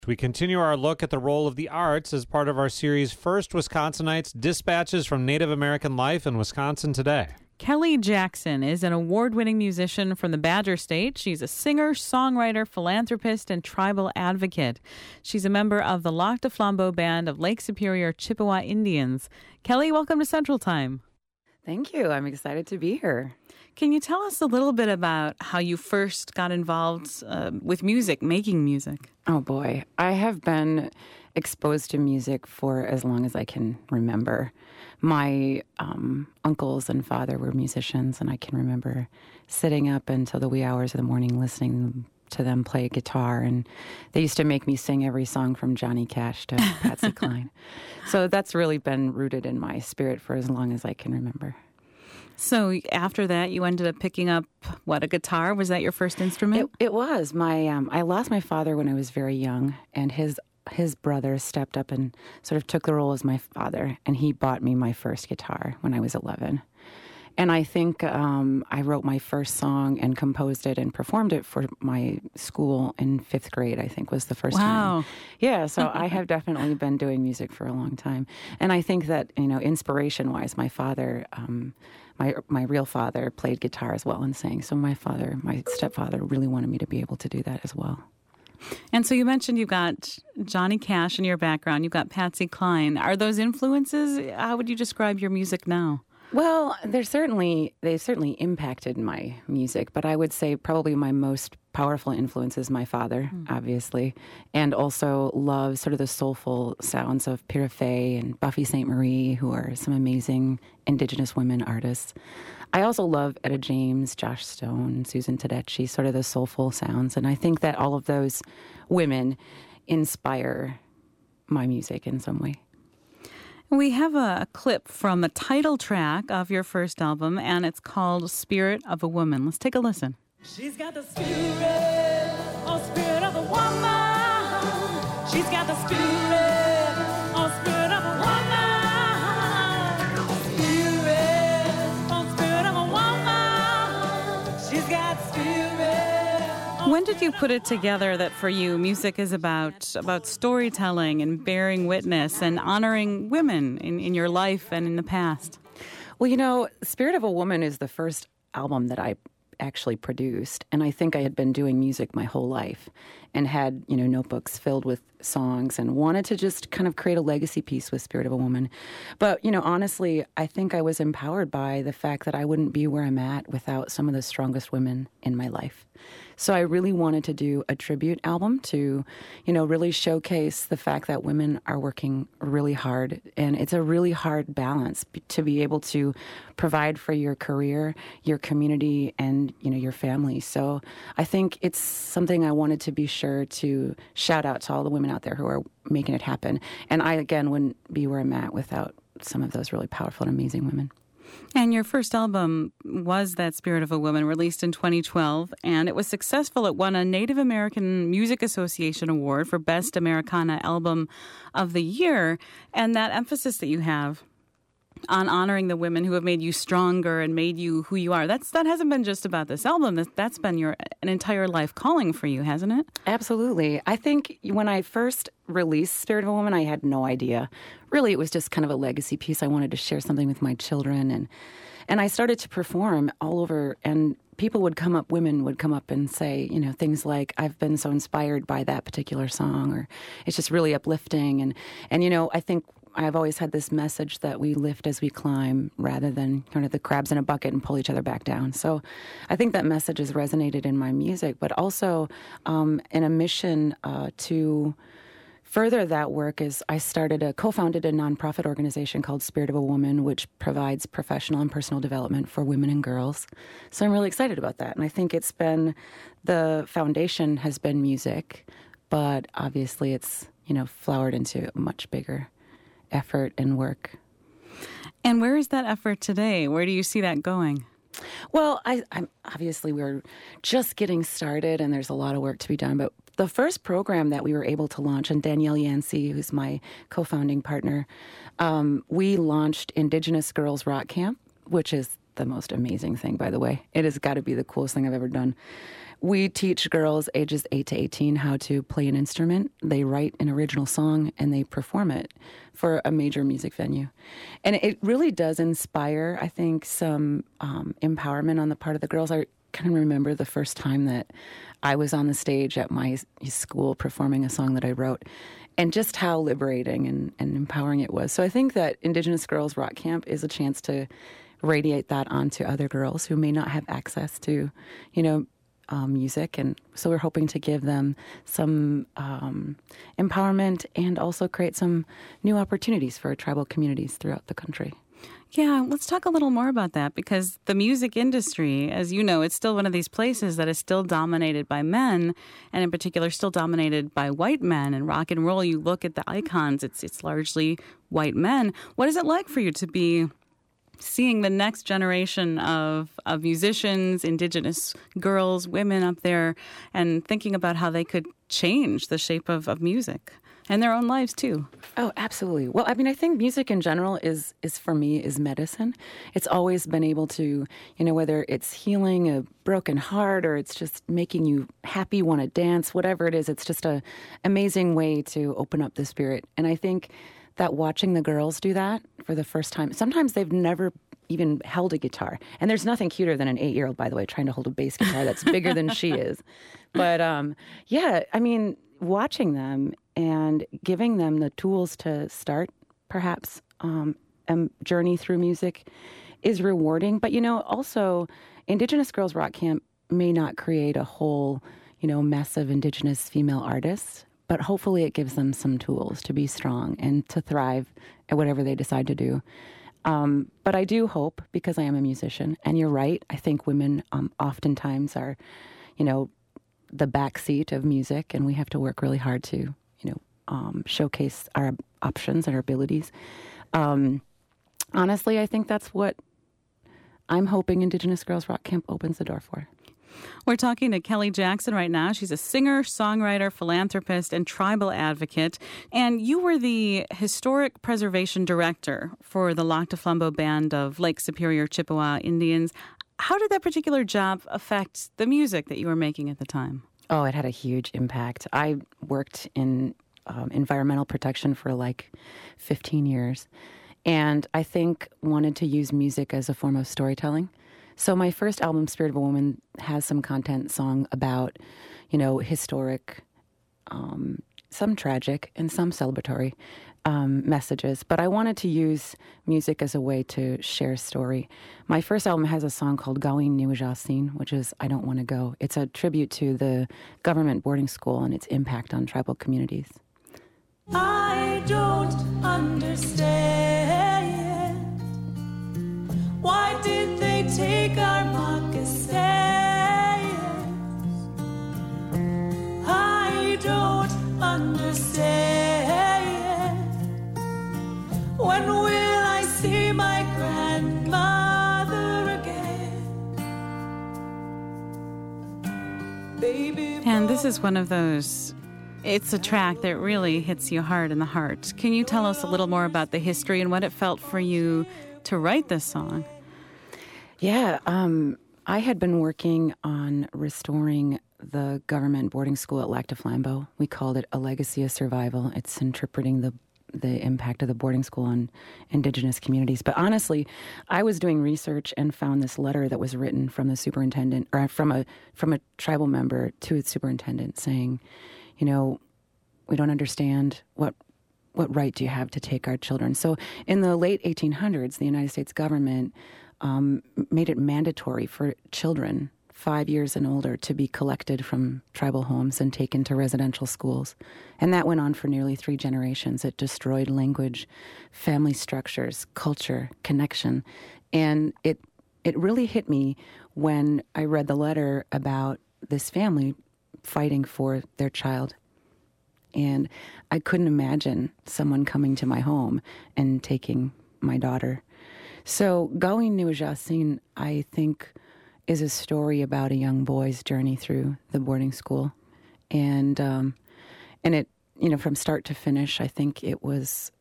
We continue our look at the role of the arts as part of our series First Wisconsinites, Dispatches from Native American Life in Wisconsin Today. Kelly Jackson is an award-winning musician from the Badger State. She's a singer, songwriter, philanthropist, and tribal advocate. She's a member of the Lac de Flambeau Band of Lake Superior Chippewa Indians. Kelly, welcome to Central Time. Thank you. I'm excited to be here. Can you tell us a little bit about how you first got involved with music, making music? Oh, boy. I have been exposed to music for as long as I can remember. My uncles and father were musicians, and I can remember sitting up until the wee hours of the morning listening to them play guitar. And they used to make me sing every song from Johnny Cash to Patsy Cline. So that's really been rooted in my spirit for as long as I can remember. So after that, you ended up picking up, a guitar? Was that your first instrument? It was. I lost my father when I was very young, and his brother stepped up and sort of took the role as my father, and he bought me my first guitar when I was 11. And I think I wrote my first song and composed it and performed it for my school in 5th grade, I think was the first time. Yeah, so I have definitely been doing music for a long time. And I think that, inspiration-wise, my father, my real father played guitar as well and sang. So my stepfather really wanted me to be able to do that as well. And so you mentioned you've got Johnny Cash in your background. You've got Patsy Cline. Are those influences? How would you describe your music now? Well, they certainly impacted my music, but I would say probably my most powerful influence is my father, obviously, and also love sort of the soulful sounds of Pira Fay and Buffy Sainte-Marie, who are some amazing Indigenous women artists. I also love Etta James, Josh Stone, Susan Tedeschi, sort of the soulful sounds, and I think that all of those women inspire my music in some way. We have a clip from a title track of your first album, and it's called Spirit of a Woman. Let's take a listen. She's got the spirit of a woman. She's got the spirit of a woman. Spirit of a woman. She's got spirit. When did you put it together that for you, music is about storytelling and bearing witness and honoring women in your life and in the past? Well, Spirit of a Woman is the first album that I actually produced, and I think I had been doing music my whole life and had, notebooks filled with songs and wanted to just kind of create a legacy piece with Spirit of a Woman. But, honestly, I think I was empowered by the fact that I wouldn't be where I'm at without some of the strongest women in my life. So I really wanted to do a tribute album to, really showcase the fact that women are working really hard. And it's a really hard balance to be able to provide for your career, your community, and, your family. So I think it's something I wanted to be sure to shout out to all the women out there who are making it happen. And I, again, wouldn't be where I'm at without some of those really powerful and amazing women. And your first album was that Spirit of a Woman, released in 2012, and it was successful. It won a Native American Music Association Award for Best Americana Album of the Year. And that emphasis that you have on honoring the women who have made you stronger and made you who you are, that hasn't been just about this album. That's been an entire life calling for you, hasn't it? Absolutely. I think when I first released Spirit of a Woman, I had no idea. Really, it was just kind of a legacy piece. I wanted to share something with my children, and I started to perform all over, and women would come up and say, things like, I've been so inspired by that particular song, or it's just really uplifting. And I think I've always had this message that we lift as we climb rather than kind of the crabs in a bucket and pull each other back down. So I think that message has resonated in my music, but also in a mission to further that work is I co-founded a nonprofit organization called Spirit of a Woman, which provides professional and personal development for women and girls. So I'm really excited about that. And I think the foundation has been music, but obviously it's, flowered into a much bigger effort and work. And where is that effort today? Where do you see that going? Well, I'm obviously we're just getting started and there's a lot of work to be done. But the first program that we were able to launch, and Danielle Yancey, who's my co-founding partner, we launched Indigenous Girls Rock Camp, which is the most amazing thing, by the way. It has got to be the coolest thing I've ever done. We teach girls ages 8 to 18 how to play an instrument. They write an original song and they perform it for a major music venue. And it really does inspire, I think, some empowerment on the part of the girls. I can remember the first time that I was on the stage at my school performing a song that I wrote, and just how liberating and empowering it was. So I think that Indigenous Girls Rock Camp is a chance to radiate that onto other girls who may not have access to, music. And so we're hoping to give them some empowerment and also create some new opportunities for tribal communities throughout the country. Yeah, let's talk a little more about that, because the music industry, as you know, it's still one of these places that is still dominated by men, and in particular still dominated by white men. In rock and roll, you look at the icons, it's largely white men. What is it like for you to be seeing the next generation of musicians, Indigenous girls, women up there, and thinking about how they could change the shape of music and their own lives too? Oh, absolutely. Well, I mean, I think music in general is for me, is medicine. It's always been able to, whether it's healing a broken heart or it's just making you happy, want to dance, whatever it is, it's just a amazing way to open up the spirit. And I think that watching the girls do that for the first time, sometimes they've never even held a guitar. And there's nothing cuter than an 8-year-old, by the way, trying to hold a bass guitar that's bigger than she is. But yeah, I mean, watching them and giving them the tools to start, perhaps, a journey through music is rewarding. But, also, Indigenous Girls Rock Camp may not create a whole, mess of Indigenous female artists, but hopefully it gives them some tools to be strong and to thrive at whatever they decide to do. But I do hope, because I am a musician, and you're right, I think women oftentimes are, the backseat of music, and we have to work really hard to, showcase our options and our abilities. Honestly, I think that's what I'm hoping Indigenous Girls Rock Camp opens the door for. We're talking to Kelly Jackson right now. She's a singer, songwriter, philanthropist, and tribal advocate. And you were the historic preservation director for the Lac du Flambeau Band of Lake Superior Chippewa Indians. How did that particular job affect the music that you were making at the time? Oh, it had a huge impact. I worked in environmental protection for like 15 years. And I think wanted to use music as a form of storytelling. So my first album, Spirit of a Woman, has some content song about, historic, some tragic and some celebratory messages. But I wanted to use music as a way to share story. My first album has a song called Gawin Niwajasin, which is I Don't Want to Go. It's a tribute to the government boarding school and its impact on tribal communities. I don't understand. Why did they take our moccasins? I don't understand. When will I see my grandmother again? Baby. And this is one of those, it's a track that really hits you hard in the heart. Can you tell us a little more about the history and what it felt for you to write this song? Yeah, I had been working on restoring the government boarding school at Lac du Flambeau. We called it A Legacy of Survival. It's interpreting the impact of the boarding school on Indigenous communities. But honestly, I was doing research and found this letter that was written from the superintendent, or from a tribal member to its superintendent, saying, we don't understand what right do you have to take our children? So in the late 1800s, the United States government made it mandatory for children 5 years and older to be collected from tribal homes and taken to residential schools. And that went on for nearly 3 generations. It destroyed language, family structures, culture, connection. And it really hit me when I read the letter about this family fighting for their child. And I couldn't imagine someone coming to my home and taking my daughter. So Gawin Niwajasin, I think, is a story about a young boy's journey through the boarding school. And it, from start to finish, I think it was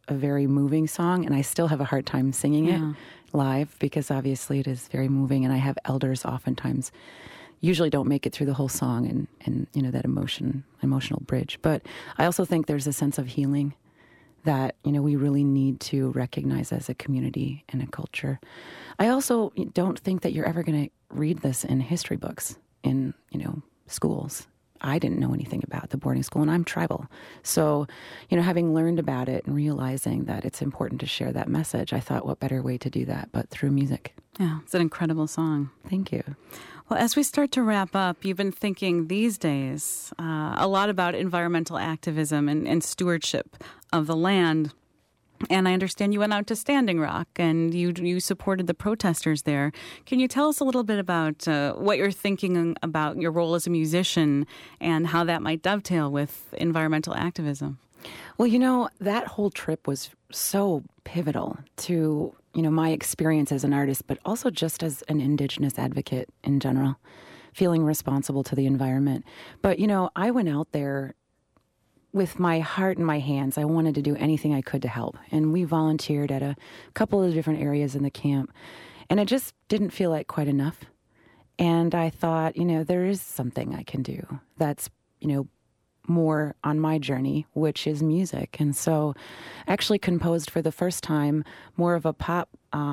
a very moving song, and I still have a hard time singing it live because obviously it is very moving, and I have elders oftentimes usually don't make it through the whole song and that emotional bridge. But I also think there's a sense of healing that, we really need to recognize as a community and a culture. I also don't think that you're ever going to read this in history books in, schools. I didn't know anything about the boarding school, and I'm tribal. So, having learned about it and realizing that it's important to share that message, I thought, what better way to do that but through music. Yeah, it's an incredible song. Thank you. Well, as we start to wrap up, you've been thinking these days a lot about environmental activism and stewardship of the land. And I understand you went out to Standing Rock and you supported the protesters there. Can you tell us a little bit about what you're thinking about your role as a musician and how that might dovetail with environmental activism? Well, that whole trip was so pivotal to, my experience as an artist, but also just as an Indigenous advocate in general, feeling responsible to the environment. But, I went out there with my heart in my hands. I wanted to do anything I could to help. And we volunteered at a couple of different areas in the camp. And it just didn't feel like quite enough. And I thought, there is something I can do that's, more on my journey, which is music. And so I actually composed for the first time more of a pop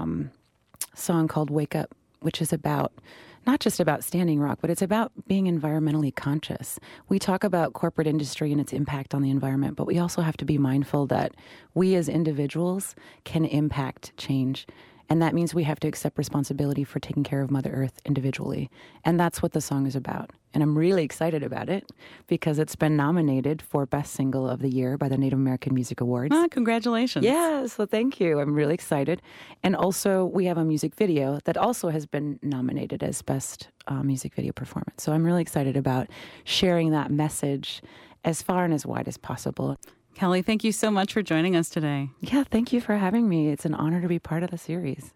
song called Wake Up, which is about not just about Standing Rock, but it's about being environmentally conscious. We talk about corporate industry and its impact on the environment, but we also have to be mindful that we as individuals can impact change. And that means we have to accept responsibility for taking care of Mother Earth individually. And that's what the song is about. And I'm really excited about it because it's been nominated for Best Single of the Year by the Native American Music Awards. Congratulations. Yes, well, thank you. I'm really excited. And also, we have a music video that also has been nominated as Best Music Video Performance. So I'm really excited about sharing that message as far and as wide as possible. Kelly, thank you so much for joining us today. Yeah, thank you for having me. It's an honor to be part of the series.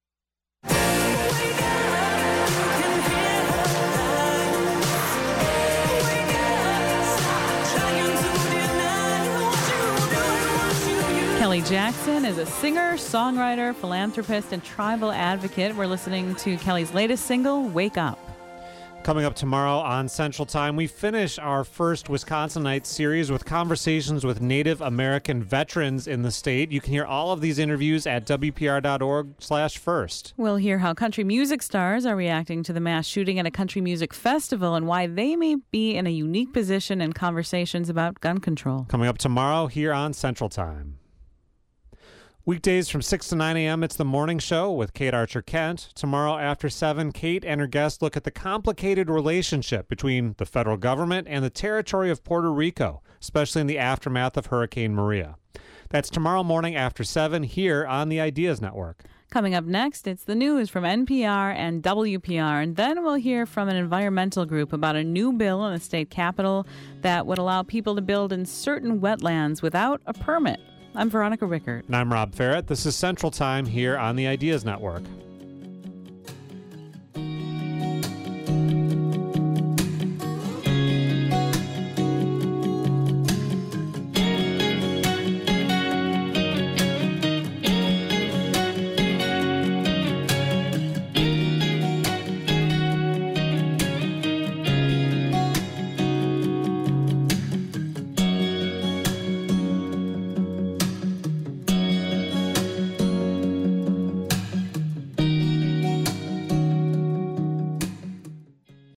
Kelly Jackson is a singer, songwriter, philanthropist, and tribal advocate. We're listening to Kelly's latest single, Wake Up. Coming up tomorrow on Central Time, we finish our first Wisconsinites series with conversations with Native American veterans in the state. You can hear all of these interviews at WPR.org/first. We'll hear how country music stars are reacting to the mass shooting at a country music festival and why they may be in a unique position in conversations about gun control. Coming up tomorrow here on Central Time. Weekdays from 6 to 9 a.m., it's The Morning Show with Kate Archer-Kent. Tomorrow after 7, Kate and her guest look at the complicated relationship between the federal government and the territory of Puerto Rico, especially in the aftermath of Hurricane Maria. That's tomorrow morning after 7 here on the Ideas Network. Coming up next, it's the news from NPR and WPR, and then we'll hear from an environmental group about a new bill in the state capitol that would allow people to build in certain wetlands without a permit. I'm Veronica Rickert. And I'm Rob Ferrett. This is Central Time here on the Ideas Network.